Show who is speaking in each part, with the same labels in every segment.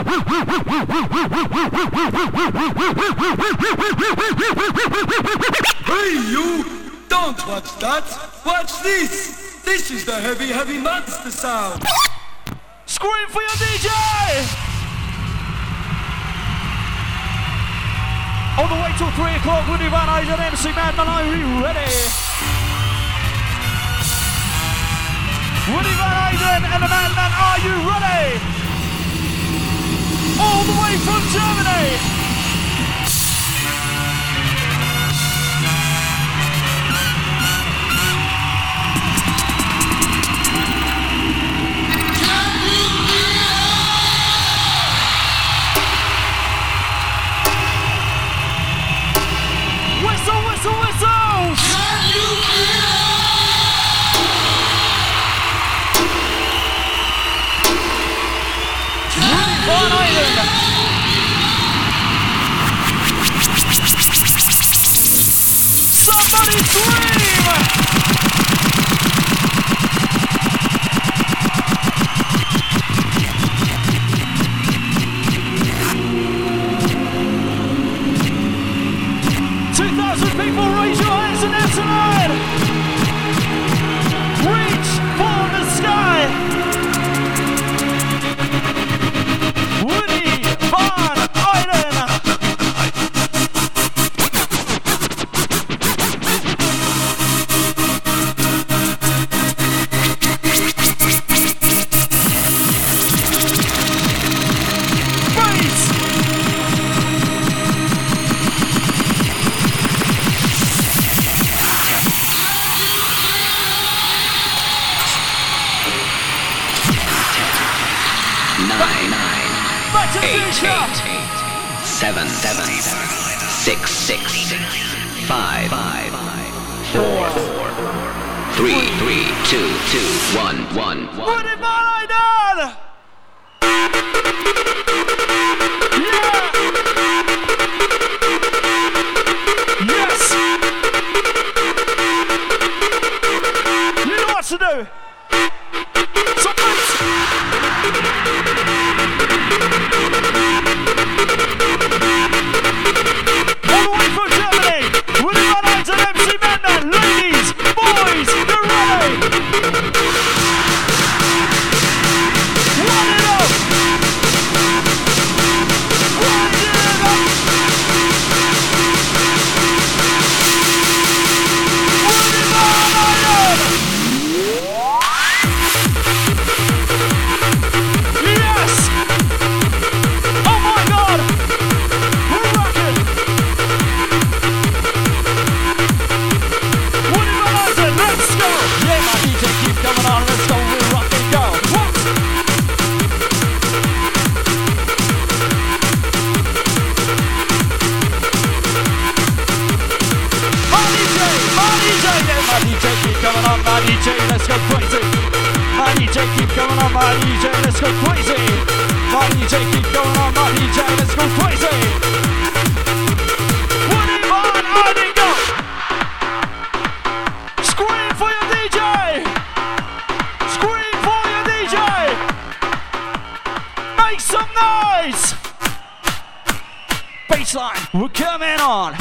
Speaker 1: Hey you! Don't watch that! Watch this! This is the heavy, heavy monster sound!
Speaker 2: Scream for your DJ! All the way till 3 o'clock, Woody Van Eyden, MC Madman, are you ready? Woody Van Eyden and the Madman, are you ready? All the way from Germany! Whistle, whistle, whistles! Can you hear? Woody Van Eyden! Somebody scream! 2,000 people, raise your hands in there tonight! Reach for the sky! Woody Van Eyden!
Speaker 3: Seven, 6, 5, 4, 3, 2, 1.
Speaker 2: Woody Van Eyden! Yeah! Yes! You know what to do! So all the way from Germany, Woody Van Eyden, MC Madman, ladies, boys, get ready! One it up! One it up! Woody Van Eyden! Yes! Oh my God! We're rocking! Woody Van Eyden, let's go! Yeah, my DJ keep coming on, let's go, we're rock and go! What? Yeah, my DJ keep coming on, my DJ, let's go crazy! My DJ keep coming on, my DJ, let's go crazy! My DJ keep going on, my DJ, let's go crazy! Woody Van Eyden, go! Scream for your DJ! Scream for your DJ! Make some noise! Bassline, we're coming on!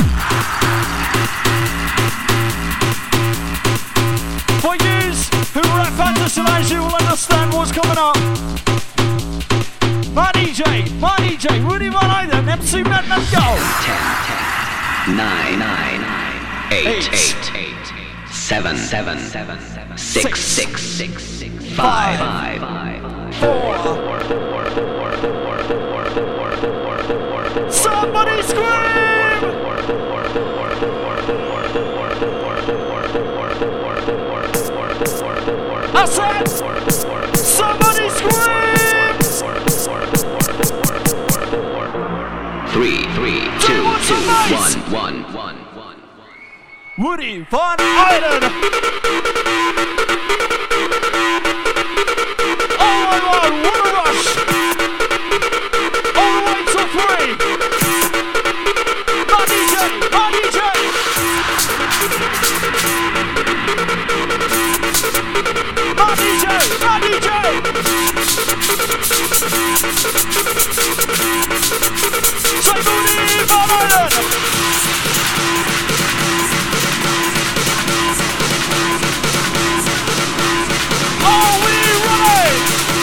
Speaker 2: For yous who rap fantasize, you will understand what's coming up. My DJ, Woody Van Eyden, MC Madman, go!
Speaker 3: 10, 9, 8, 7, 6, 5,
Speaker 2: 4. Somebody scream! I said, somebody scream!
Speaker 3: 3, 2, 1.
Speaker 2: Woody Van Eyden! Oh my God, what a rush! All the way to 3! My DJ! My DJ! Say booty, Van Island. Are we ready?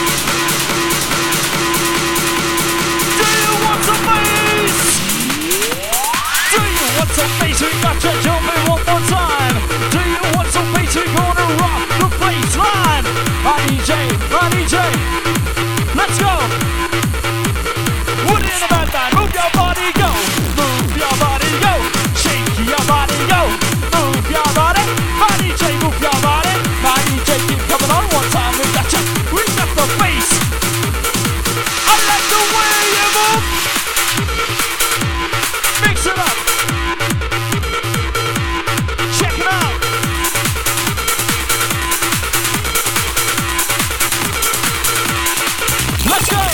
Speaker 2: Do you want some bass? Do you want some bass? We got you jumping one more time. Do you want some bass? We're gonna rock the bass line. My DJ, let's go. Wood in the bad man, move your body, go. Move your body, go. Shake your body, go. Move your body. My DJ, move your body. My DJ, keep coming on one time. We got you. We got the bass. I like the way you move. Mix it up. Check it out. Let's go.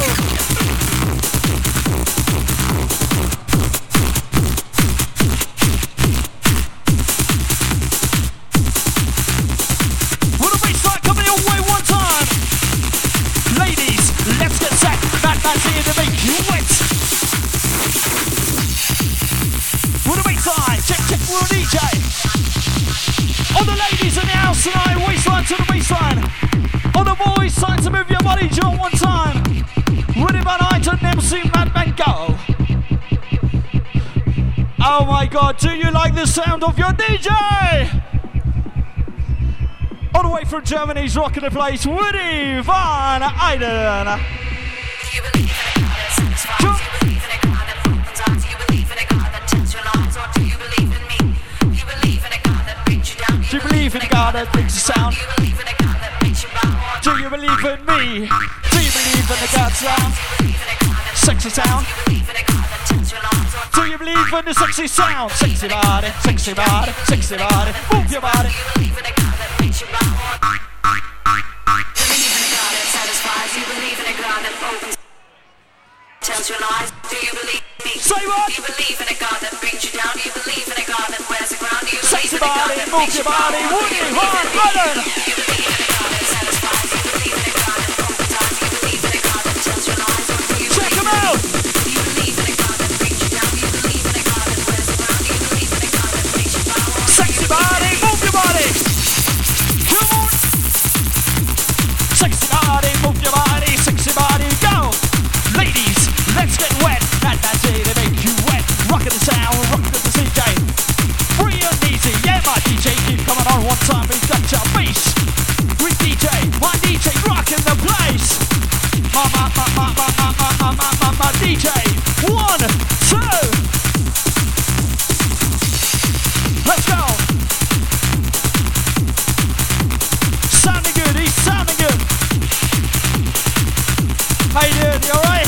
Speaker 2: With a baseline coming your way one time. Ladies, let's get set. Batman's here to make you wet. With a baseline, check, with a DJ. All the ladies in the house tonight, waistline to the baseline. All the boys, time to move your body, jump one time. Ready by night and MC Madman go. Oh my God, do you like the sound of your DJ? All the way from Germany, he's rocking the place, Woody Van Eyden.
Speaker 4: Do you believe in a God that satisfies? Do you believe in a God that opens eyes? Do you believe in a God that tells you lies? Or do you believe in me? Do you believe in a God that brings you down?
Speaker 2: Do you believe in a God that brings you sound?
Speaker 4: Do you believe in a God that makes you bow?
Speaker 2: Do you believe in me? Do you believe in the God sound? Sexy sound? Do you believe in the sexy sound? Sexy body, sexy body, sexy body, move your body.
Speaker 4: Do you believe in a God that makes you bow? Believe in a God that satisfies. Do you believe in a God that opens, tells you lies? Do you believe in me?
Speaker 2: Say what?
Speaker 4: Do you believe in a God that brings you down? Do you believe in a God that wears the ground? Do you believe
Speaker 2: Sexy
Speaker 4: in a God
Speaker 2: body,
Speaker 4: that
Speaker 2: move
Speaker 4: makes
Speaker 2: your
Speaker 4: you bow?
Speaker 2: body,
Speaker 4: Do
Speaker 2: Woody
Speaker 4: you
Speaker 2: Van
Speaker 4: believe in me?
Speaker 2: Eyden.
Speaker 4: Do you believe in a God that satisfies? Do you believe in a God that opens eyes? Do you believe in a God that tells you lies? Or do you
Speaker 2: Check
Speaker 4: believe
Speaker 2: him
Speaker 4: in me?
Speaker 2: out.
Speaker 4: Do you believe in a God that brings you down? Do you believe in a God that wears the ground? Do you believe in a God that makes you bow? Or do
Speaker 2: Sexy
Speaker 4: you
Speaker 2: body, move your body. Come on. Sexy body, move your body. Sexy body, go. Ladies, let's get wet. That's it, they make you wet. Rockin' the sound, rockin' the DJ. Free and easy, yeah, my DJ. Keep coming on one time, we got your bass. With DJ, my DJ, rockin' the place. My DJ. 1, 2. Let's go. Sounding good, he's sounding good. How you doing, you alright?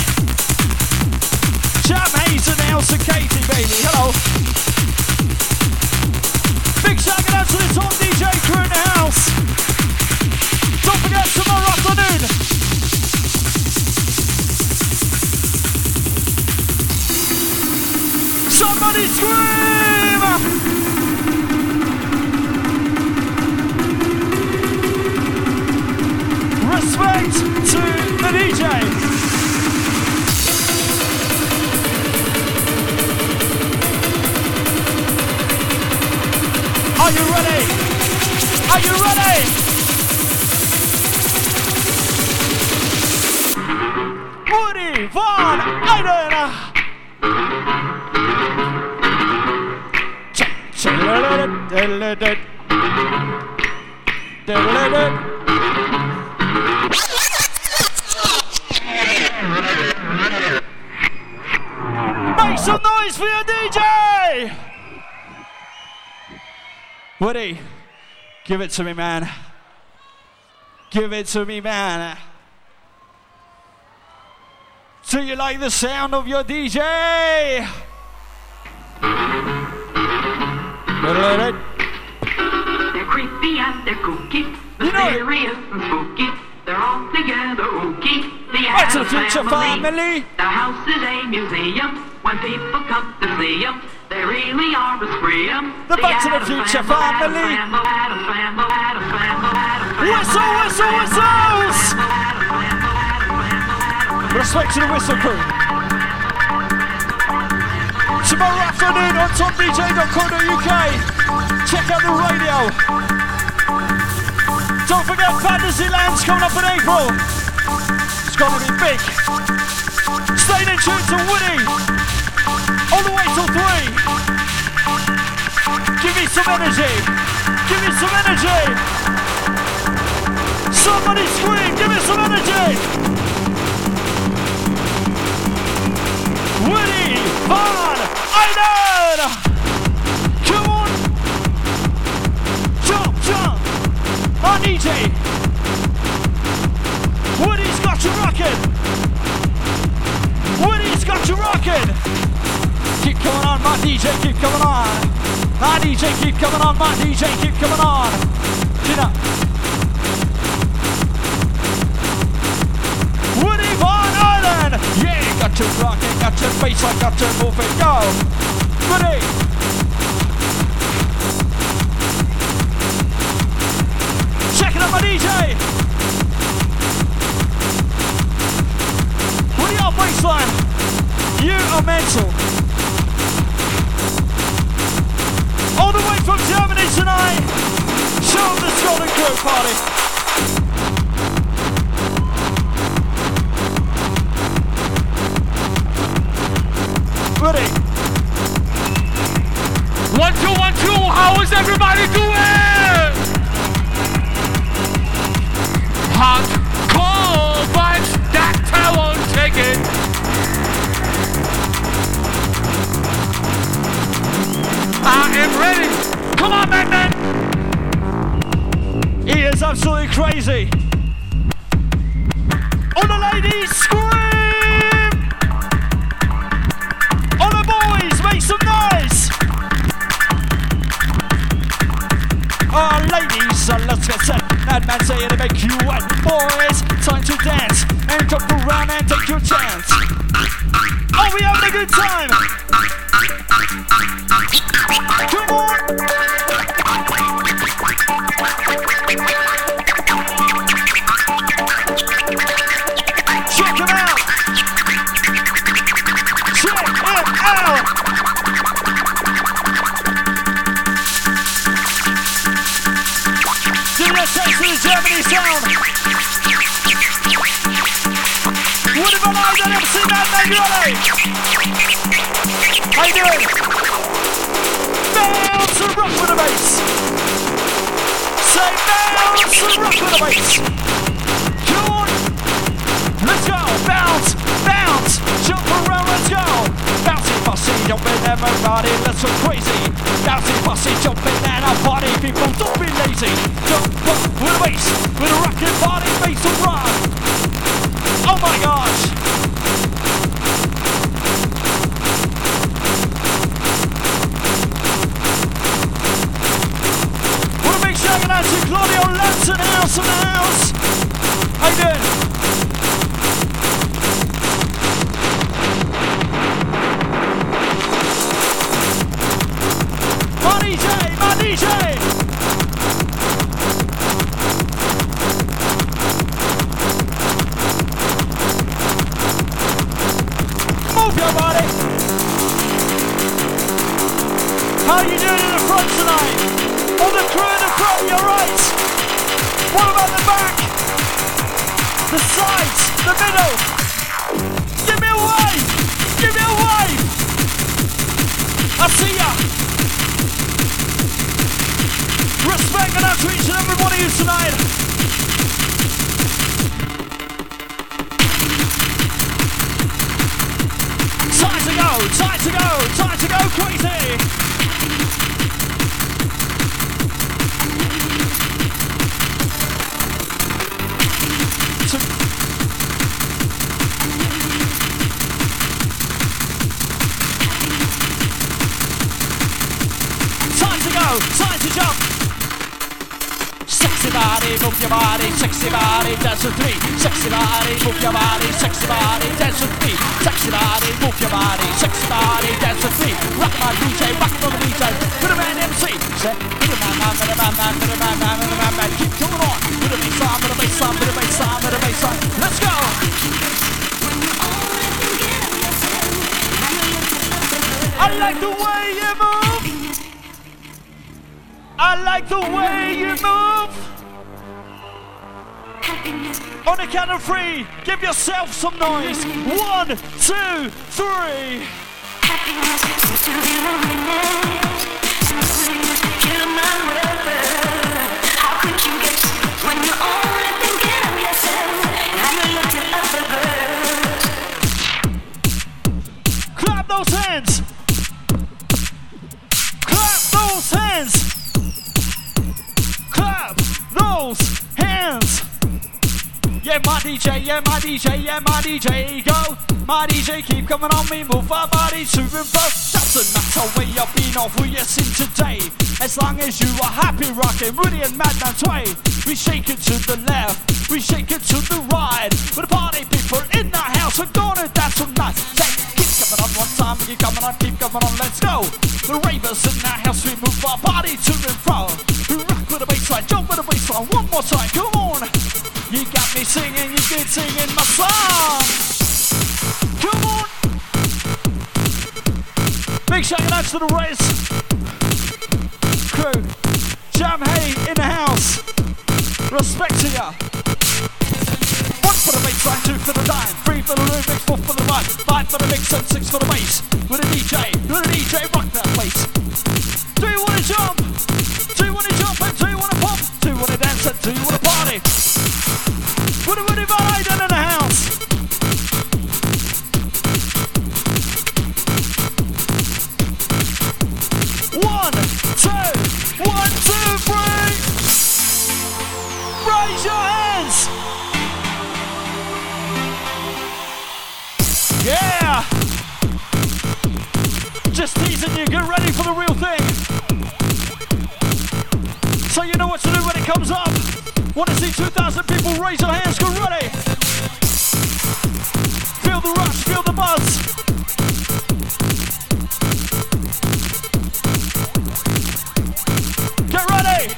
Speaker 2: Jam Hayes and Elsa Katie, baby, hello. Big shout out to the Tom DJ crew in the house. Don't forget tomorrow afternoon. Somebody scream! Respect to the DJ. Are you ready? Are you ready? Woody Van Eyden! Make some noise for your DJ! Woody, give it to me, man. Give it to me, man. Do you like the sound of your DJ?
Speaker 5: They're creepy and they're kooky, mysterious and spooky. They're all together ooky. The
Speaker 2: Back to the Future family.
Speaker 5: The house is a museum. When people come to see them, they really are a scream.
Speaker 2: The Back to the Future family. Whistle, whistle, whistles! Respect to the Whistle crew. Tomorrow afternoon on topdj.co.uk. Check out the radio. Don't forget Fantasyland's coming up in April. It's gonna be big. Stay in tune to Woody. All the way till 3. Give me some energy. Give me some energy. Somebody scream. Give me some energy. Woody Van Eyden. Come on. Jump, jump. On DJ. Woody's got you rocking. Woody's got you rocking. Keep coming on, my DJ, keep coming on. My DJ, keep coming on, my DJ, keep coming on. Get up. Woody Van Eyden. Yeah, got you rocking, got your bass, I got you moving. Go. Woody. Checking out my DJ. Woody up baseline. You are mental. All the way from Germany tonight. Show them the Scotland Crew party. Ready?
Speaker 6: 1, 2, 1, 2. How is everybody doing? Hot, cold vibes. That I won't take it. I am ready. Come on, man.
Speaker 2: He is absolutely crazy. All the ladies, scream! All the boys, make some noise! Oh, ladies, let's get set. That man saying to make you wet. Boys, time to dance and jump around and take your chance. Oh, we having a good time. Come on! Check him out! Check him out! Give me a taste of the Germany sound! What if I don't ever see that man, you ready? How you doing? Bounce and rock with the bass. Say bounce and rock with the bass. Come on. Let's go. Bounce, bounce. Jump around, let's go. Bouncy fussy, jumping everybody, let's go crazy. Bouncy fussy, jumping and our party people, don't be lazy. Jump up with the bass, with a rockin' party, bass and rock. Oh my gosh. Shouting out to Claudio Lanson House in the house. How you doing? My DJ, my DJ. Move your body. How you doing in the front tonight? All the crew in the front, you're right. What about the back? The sides, the middle. Give me a wave. Give me a wave. I see ya. Respect and out to each and every one of you tonight. Time to go, time to go, time to go crazy. Time to jump. Sexy body, move your body. Sexy body, dance with me. Sexy body, move your body. Sexy body, dance with me. Sexy body, move your body. Sexy body, dance with me. Rock my DJ, rock on the DJ. Put a man MC. Say, put a man, put a man, put a man, put a man. Keep going on. Put a bass on, put a bass on, put a bass on, put a bass on. Let's go. I like the way you move. I like the way you move. On the count of 3, give yourself some noise. 1, 2, 3.
Speaker 4: How could you get when you're only thinking of yourself and you're looking at the bird?
Speaker 2: Clap those hands. Clap those hands. Clap those hands. Yeah, my DJ, yeah, my DJ, yeah, my DJ, go. My DJ, keep coming on me, move our body to and fro. Doesn't matter where you've been or who you're seeing today. As long as you are happy, rocking, Rudy and Madman's way. We shake it to the left, we shake it to the right. With the party people in the house, we're gonna dance tonight. Say, keep coming on one time, keep coming on, let's go. The ravers in the house, we move our body to and fro. We rock with the bassline, jump with the bassline, one more time, come on. You got me singing, you good singing my song. Come on. Big shout out to the Race crew. Jam Hay in the house. Respect to ya. 1 for the bassline, 2 for the dime, 3 for the remix, 4 for the run, 5 for the mix and 6 for the bass. With a DJ, rock that place. Do you wanna jump? Do you wanna jump and do you wanna pop? Do you wanna dance and do you wanna party? With a Woody Biden in the house. One, two, 3. Raise your hands. Yeah. Just teasing you. Get ready for the real thing. So you know what to do when it comes up. Want to see 2,000 people raise your hands, get ready! Feel the rush, feel the buzz! Get ready!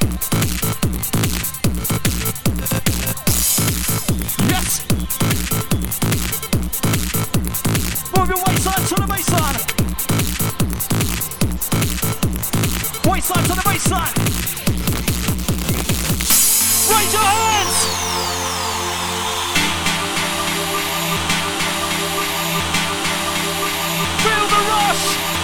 Speaker 2: Yes! Move your waistline to the baseline! Waistline to the baseline! Raise your hands! Feel the rush!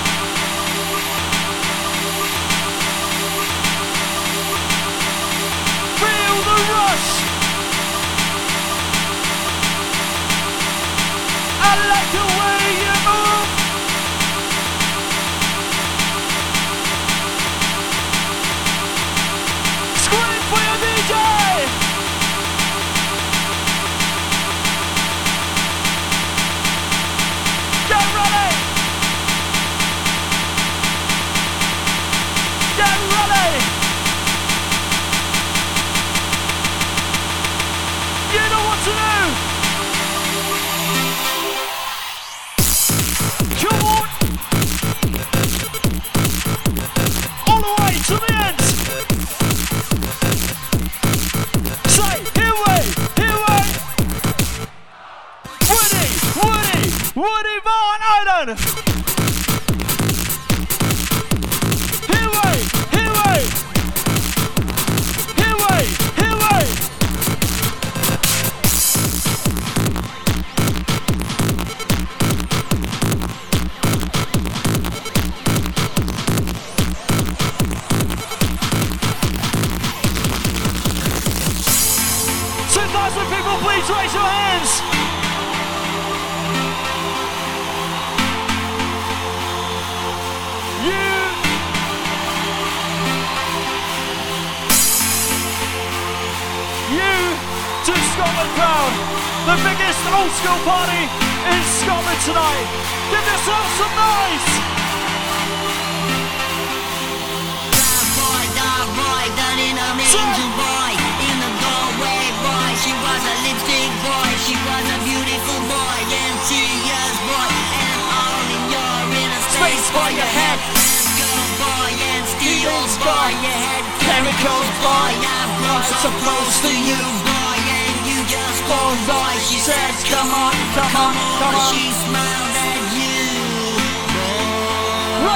Speaker 2: Feel the rush! I like the way you move! Scream for your DJ! Get ready! Get ready! You know what to do! Come on! All the way to the end! Say, here we! Woody Van Eyden! Here we! 2,000 people, please raise your hands! To Scotland crowd, the biggest old school party in Scotland tonight. Give yourself some noise!
Speaker 7: Dog boy, done in a angel boy, in the doorway boy. She was a lipstick boy, she was a beautiful boy, and tears boy, and all in your inner space for your head. Girl boy, and steels boy, you had chemicals boy. I've grown so close to you boy. Boy, she says, come on. She smiled at you.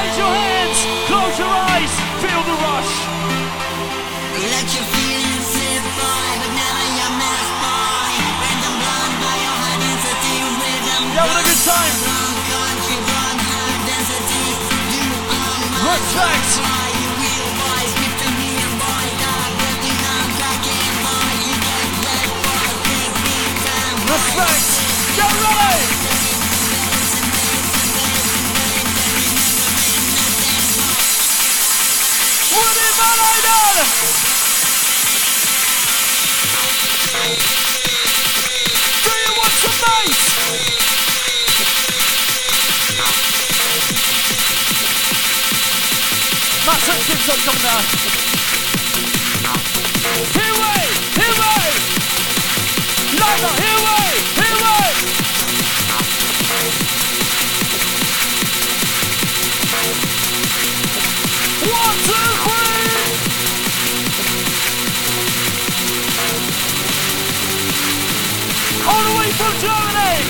Speaker 2: Feel the rush.
Speaker 7: Let your feelings slip by, but never your mask by. Random blonde by your high density rhythm.
Speaker 2: You having a good time?
Speaker 7: Wrong country, wrong high density. You are my
Speaker 2: Respect.
Speaker 7: boy, you real boy. Speak to me and boy, dog. Working on cracking boy. You get red boy, big big time.
Speaker 2: Respect. Get ready. Woody Van Eyden. Do you want some bass? Massive Gibson coming down. Here we! Lila, here we! 1, 2, 3! All the way from Germany!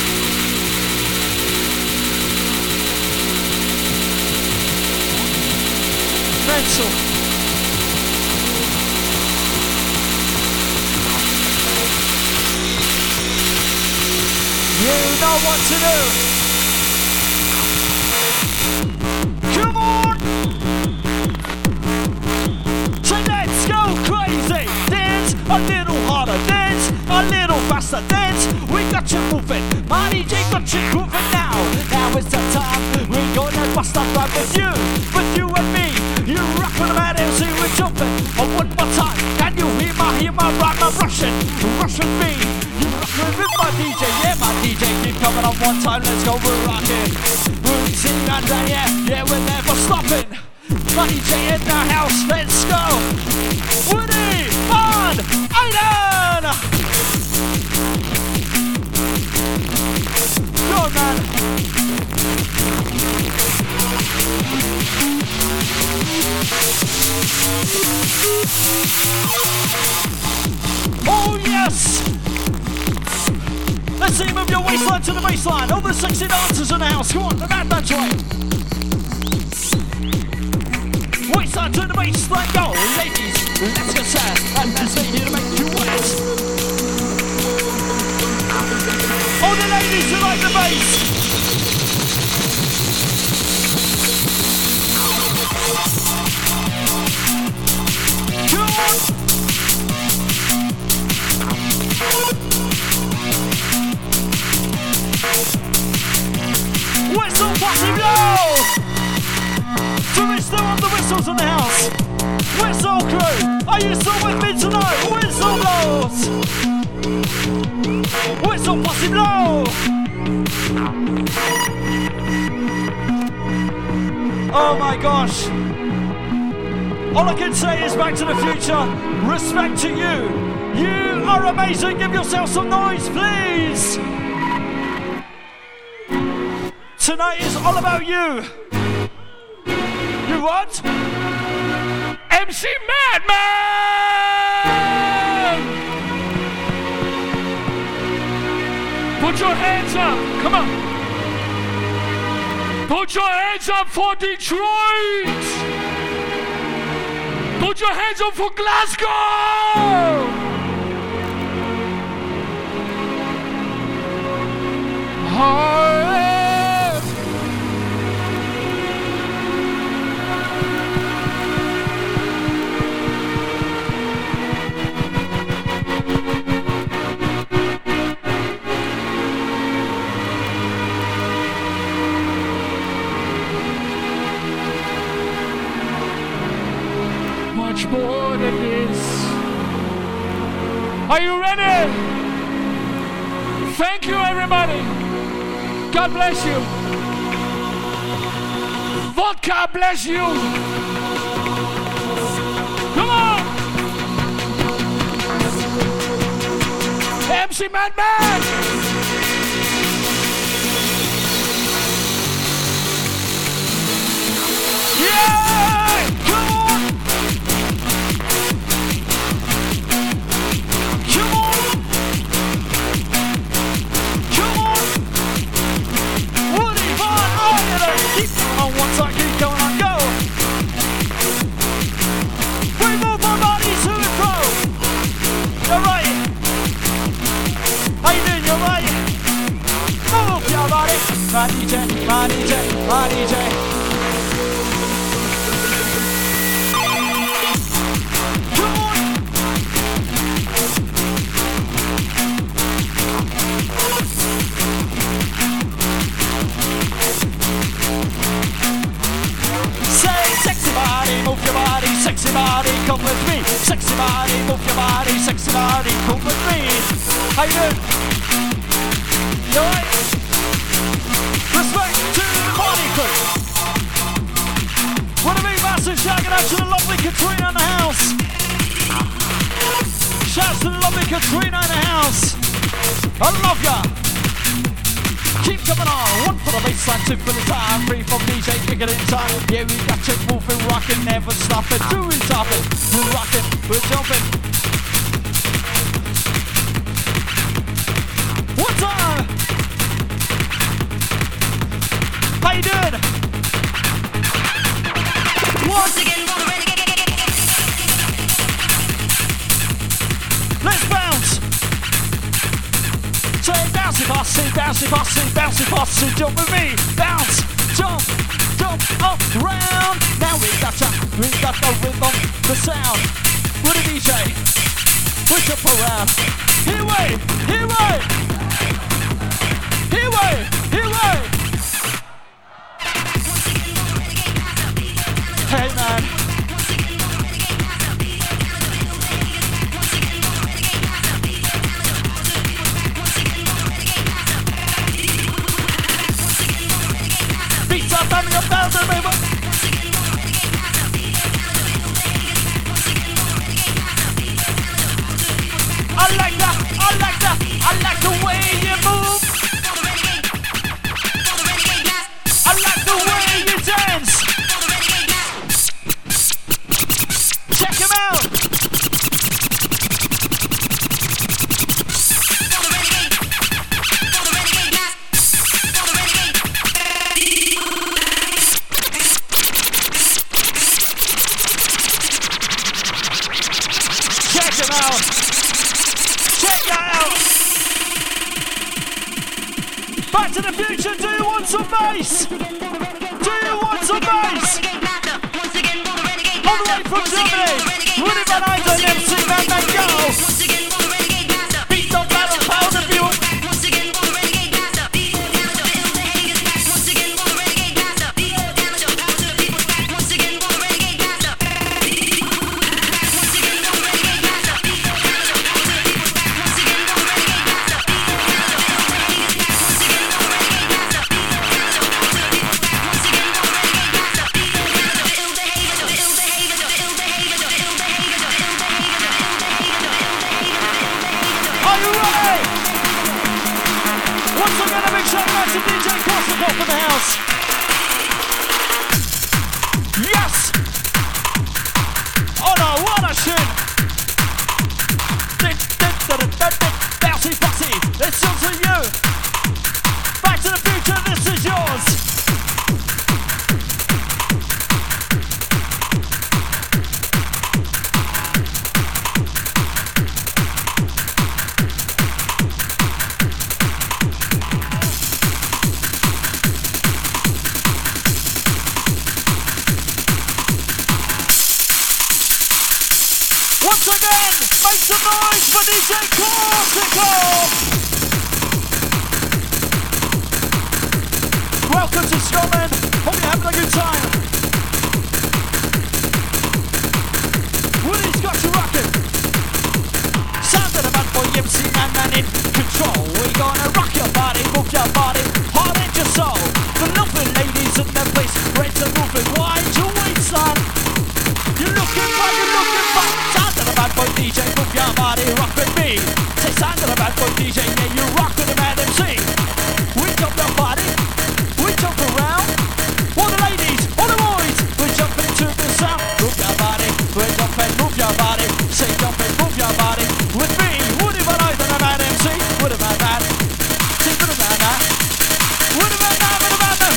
Speaker 2: Mental. You know what to do. Come on! So let's go crazy. Dance a little harder. Dance a little faster. Dance. We got you moving. My DJ got you grooving now. Now is the time. We're gonna bust up right with you and me. You rockin' about MC, we're jumping. Oh, one more time. Can you hear my rhyme? I'm rushing me. You rockin' with my DJ, yeah, my DJ keep coming on one time. Let's go, we're rocking. Routine and yeah, we're never stopping. My DJ in the house, let's go. Woody Van Eyden. Go, man. Oh yes! Let's see you move your waistline to the baseline. All the sexy dancers in the house. Come on, the Madman's way. Waistline to the baseline. Go, ladies. Let's get set and let's make you make you wet. All the ladies who like the bass. Come on! Whistle party blow! So we still have the whistles in the house. Whistle crew, are you still with me tonight? Whistle blows! Whistle party blow! Oh my gosh! All I can say is Back to the Future, respect to you. You are amazing. Give yourself some noise, please. Tonight is all about you. You what?
Speaker 6: MC Madman! Put your hands up. Come on. Put your hands up for Detroit. Put your hands up for Glasgow! Much more than this. Are you ready? Thank you, everybody. God bless you. Vodka bless you. Come on. MC Madman. Yeah! Come on! Come on! Come on! Woody Van Eyden! Keep on one side, keep going on, go!
Speaker 2: DJ, my DJ, my DJ. Move your body, sexy body, come with me. Sexy body, move your body, sexy body, come with me. How you doing? You alright? Respect to the party crew. What a big massive shout out to the lovely Katrina in the house. Shouts to the lovely Katrina in the house. I love ya. Keep coming on, one for the baseline, two for the time, three from DJ, kicking in time. Yeah, we got you moving, rocking, never stopping, doing topping, we're rocking, we're jumping. One time. How you doing? Once again, let's bounce. Say bouncy bossy, bouncy bossy, bouncy bossy, jump with me, bounce, jump, jump up, round. Now we got the rhythm, the sound. With a DJ, we jump around. Here way, here way, here way, here way. Hey man. Family of thousand, baby. I like that, I like that, I like the way you move. I like the way you dance. Check him out. Back to the future, do you want some bass? Do you want some bass? All the way from Germany, Woody Van Eyden, MC Man Mango. Beat the battle, pound of you. To DJ Kosovo for the house. Yes! Oh no, what a shit! Bouncy bossy, it's on to you. Back to the future, this is yours. Once again, make some noise for DJ Corsico! Welcome to Scotland, hope you're having a good time. Woody's got you rocking. Sound of the bad boy MC Man in control. We're gonna rock your body, move your body, heart and your soul. The lovely ladies in their place, ready to move it. Why you wait, son? You're looking fine, you're looking fine. Sound of the bad boy DJ, move your body, rock with me. Say sound of the bad boy DJ, yeah, you rock with the man MC. We jump your body, we jump around. All the ladies, all the boys, we jump into the sound. Move your body, we jump and move your body. Say jump and move your body with me. Woody Van Eyden, the man MC. Woody Van Eyden, say Woody Van Eyden, Woody Van Eyden,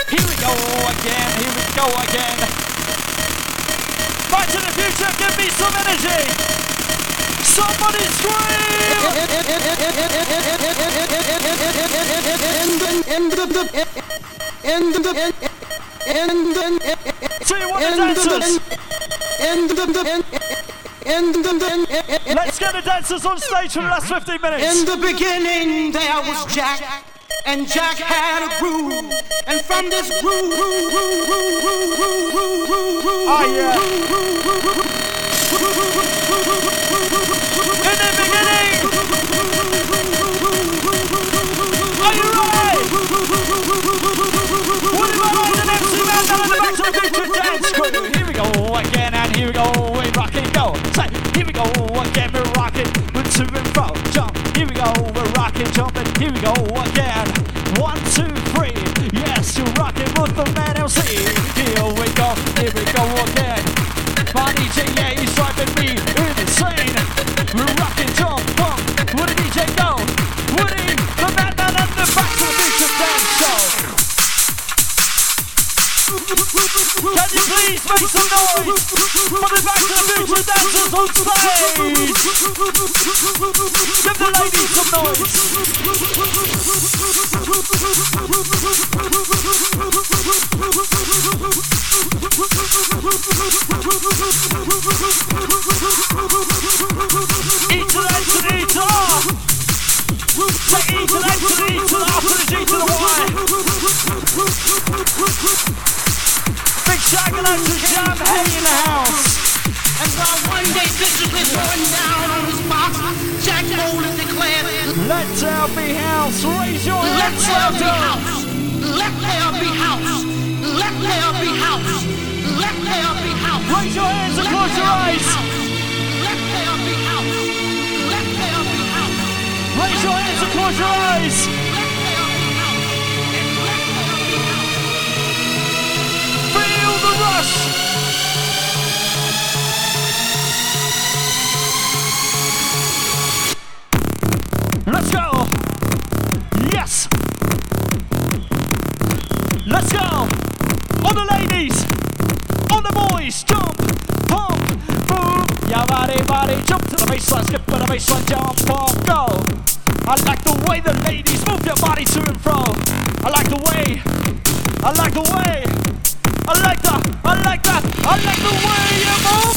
Speaker 2: Here we go again, here we go again. Back to the future, give me some energy. Somebody scream! See what the dancers. Let's get the dancers on stage for the last 15 minutes.
Speaker 8: In the beginning there was Jack, and Jack had a groove, and from this groove,
Speaker 2: oh yeah. In the beginning, are you ready? What about the MC man down in the back to the future dance crew? Here we go again, and here we go, we rock and go. Say, here we go again, we're rocking, we're to and fro, jump. Here we go, we're rocking, jumping. Here we go again. 1, 2, 3. Yes, you're rocking with the man MC. Here we go again. My DJ, yeah, he's driving me insane. We're rocking, jump, pump. Where the DJ go? Woody, the madman and the back to the future dance show. Can you please make some noise for the back to the future dancers on stage? Give the ladies some noise. E to the N to the E to the R. Say E to the N to the E to the R to the G to the Y. Big Shaggy to Jam Hey in the house.
Speaker 8: and while one day viciously throwing down on his box, Jack Nolan declared,
Speaker 2: let there be house, raise your
Speaker 8: let
Speaker 2: hands
Speaker 8: there be
Speaker 2: louder.
Speaker 8: house, let there be house, let there be house, let there be house.
Speaker 2: Raise your hands and close your eyes.
Speaker 8: Let there be house, let there be house.
Speaker 2: Raise your hands and close your eyes.
Speaker 8: Let there be house, let there be house.
Speaker 2: Feel the rush. Let's go. Yes. Let's go. On the ladies. On the boys. Jump. Pump. Move. Yeah, body. Jump to the baseline. Skip to the baseline. Jump. Pump. Go. I like the way the ladies move their body to and fro. I like the way. I like the way. I like that. I like that. I like the way you move.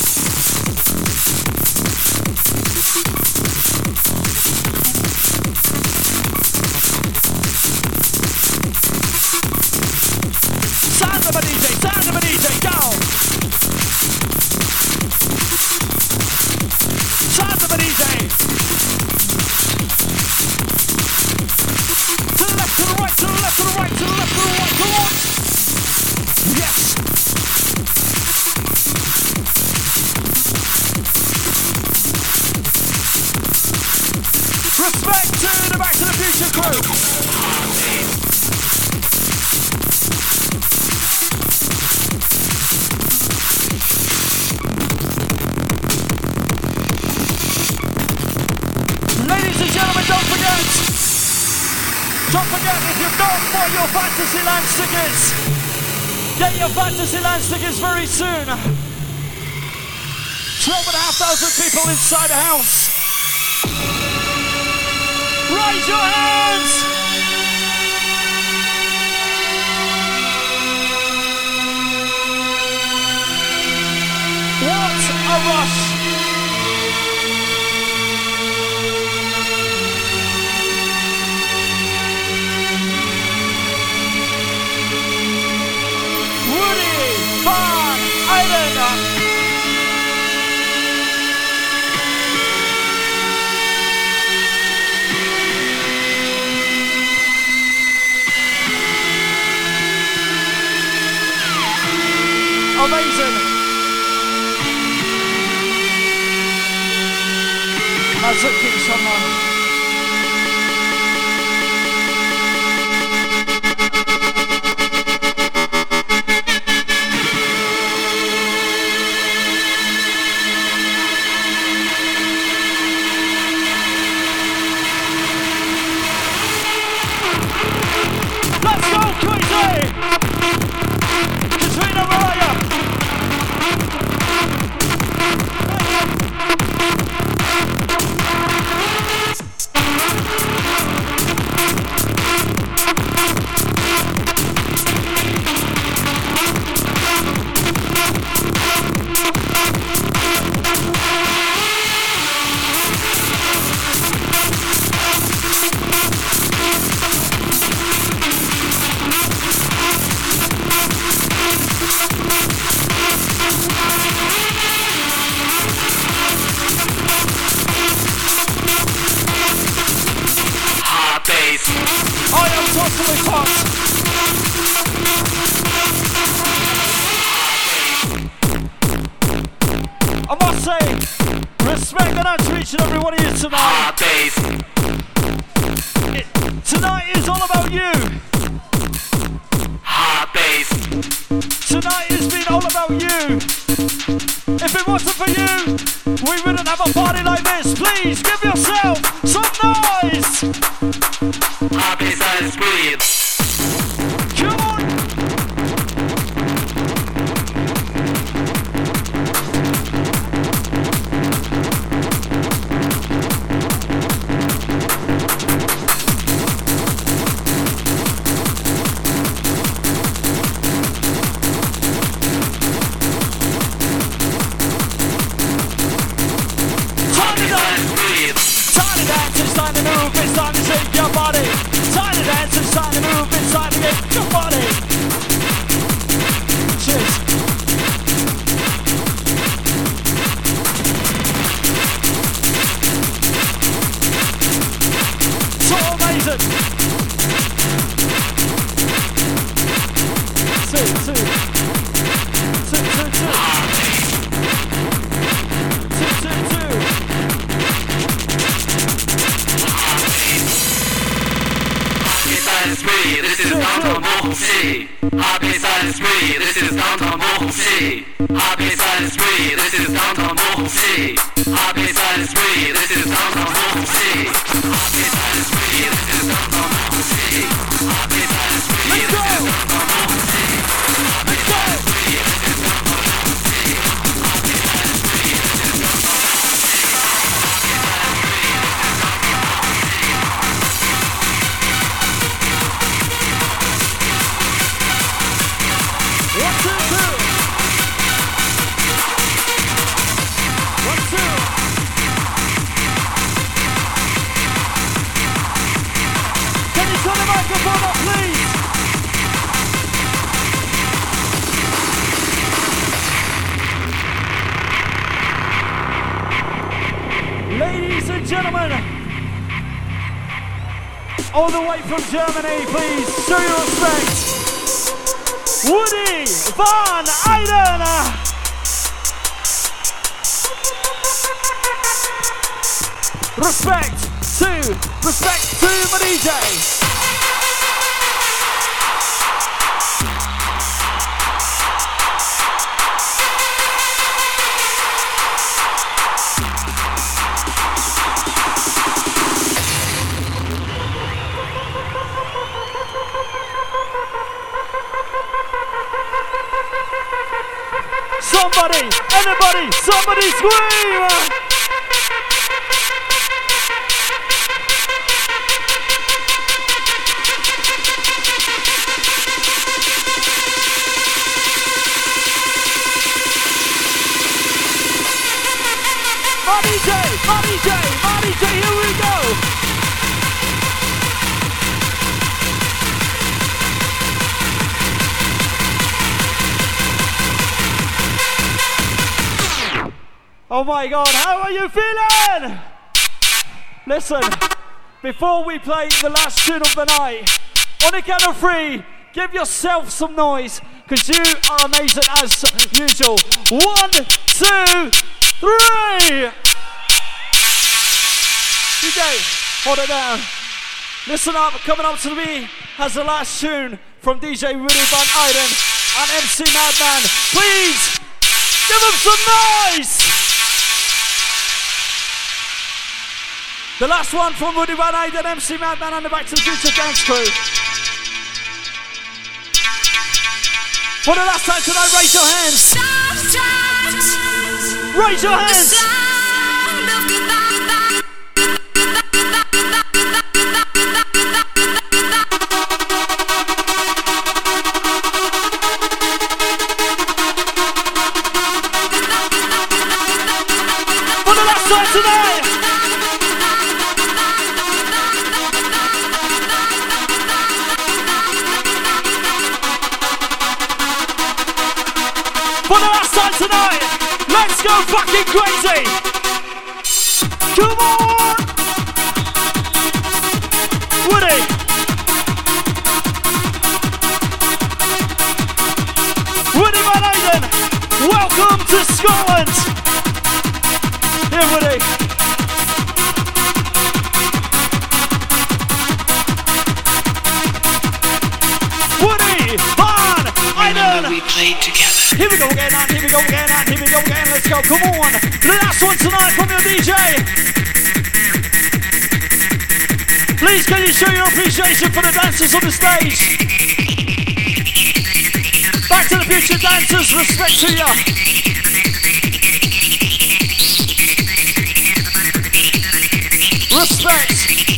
Speaker 2: Sound of a DJ, go! Sound of a DJ! To the left, to the right, to the left, to the right, to the left, to the right, come on! Yes! Respect to the Back to the Future crew! Ladies and gentlemen, don't forget, if you've not bought your Fantasyland stickers, get your Fantasyland stickers very soon. 12,500 people inside the house. Raise your hands! What a rush! Woody Van Eyden. Amazing. Mazuki, someone. Let's go, crazy! each and every one of you tonight. Tonight is all about you. Tonight has been all about you. If it wasn't for you, we wouldn't have a party like this. Please give yourself some noise. Come on. Tiny dance, it's time to move, it's time to shake your body. Tiny dance, it's time to move, it's time to get your body. Cheers. So amazing. Two.
Speaker 9: This is downtown Bochum City. Happy Science Spree. This is downtown Bochum City. Happy Science Spree. This is downtown Bochum City. Happy Science Spree. This is downtown Bochum City. Happy Science Spree. This is downtown Bochum City. Happy Science Spree. This is downtown Bochum City. Happy Science Spree. This is downtown Bochum City. Happy Science Spree. This is downtown Bochum City.
Speaker 2: Turn the microphone up, please. Ladies and gentlemen, all the way from Germany, please show your respect. Woody Van Eyden. Respect to my DJ. Somebody, anybody, somebody scream! My DJ, here we go! Oh my God, how are you feeling? Listen, before we play the last tune of the night, on the count of three, give yourself some noise, because you are amazing as usual. 1, 2, 3! DJ, hold it down. Listen up, coming up to me has the last tune from DJ Woody Van Eyden and MC Madman. Please, give them some noise! The last one from Woody Van Eyden, MC Madman and the Back to the Future Dance Crew. For the last time tonight, raise your hands. Raise your hands. For the last time tonight. For the last time tonight, let's go fucking crazy! Come on! Woody! Woody Van Eyden, welcome to Scotland! Here, Woody.
Speaker 10: played together.
Speaker 2: Here we go again, and here we go again, and here we go again. Let's go, come on. The last one tonight from your DJ. Please can you show your appreciation for the dancers on the stage? Back to the Future dancers, respect to ya. Respect.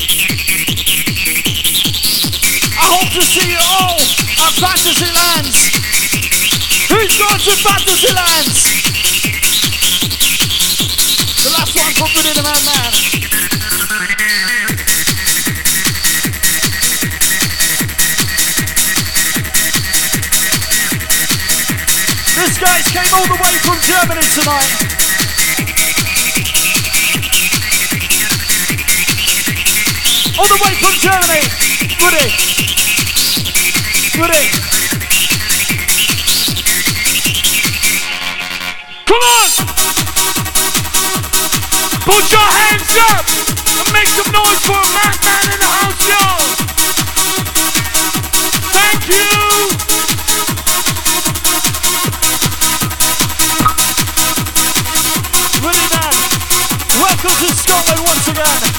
Speaker 2: I hope to see you all at Fantasylands. Who's gone to Fantasylands? The last one from Within the Man. This guys came all the way from Germany tonight. All the way from Germany. Woody. Woody. Come on! Put your hands up and make some noise for a madman in the house, y'all! Thank you! Really, man. Welcome to Scotland once again.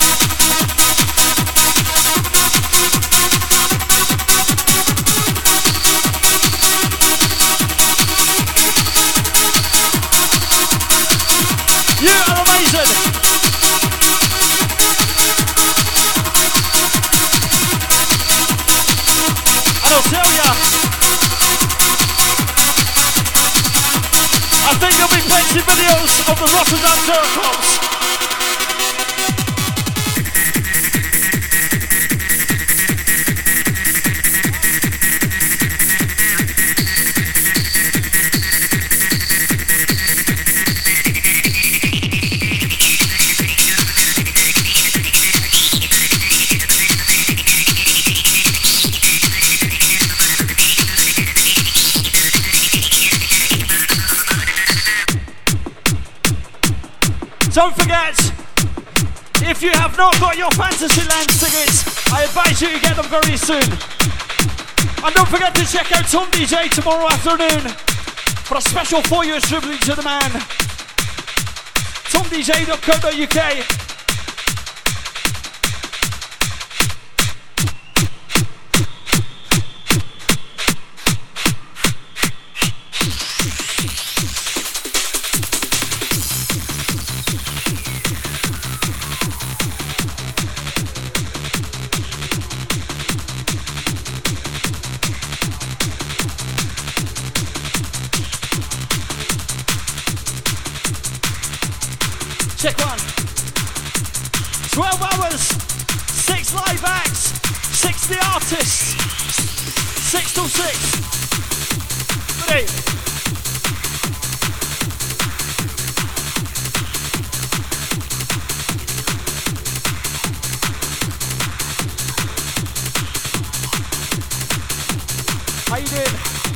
Speaker 2: You are amazing! And I'll tell ya, I think there'll be plenty of videos of the Rotterdam Terraclops. Don't forget, if you have not got your Fantasyland tickets, I advise you to get them very soon. And don't forget to check out Tom DJ tomorrow afternoon for a special 4 year tribute to the man. TomDJ.co.uk. Check one. 12 hours, 6 live acts, 60 artists, 6 till 6. Ready? How you doing?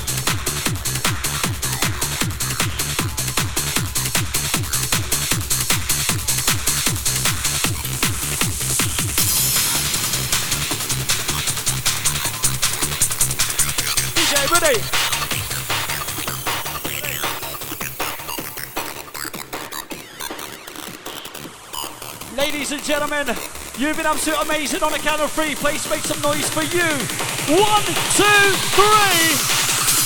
Speaker 2: Ready? Ladies and gentlemen, you've been absolutely amazing on a count of 3. Please make some noise for you. 1, 2, 3.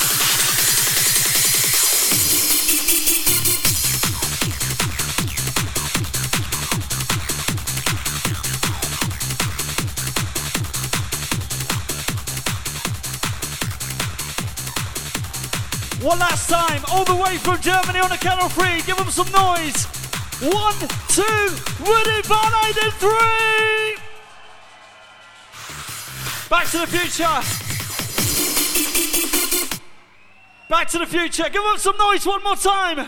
Speaker 2: One last time, all the way from Germany on a count of 3. Give them some noise. 1, 2, Woody Van Eyden 3. Back to the Future. Back to the Future. Give them some noise one more time.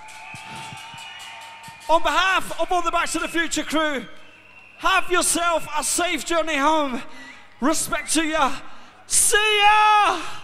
Speaker 2: On behalf of all the Back to the Future crew, have yourself a safe journey home. Respect to ya. See ya.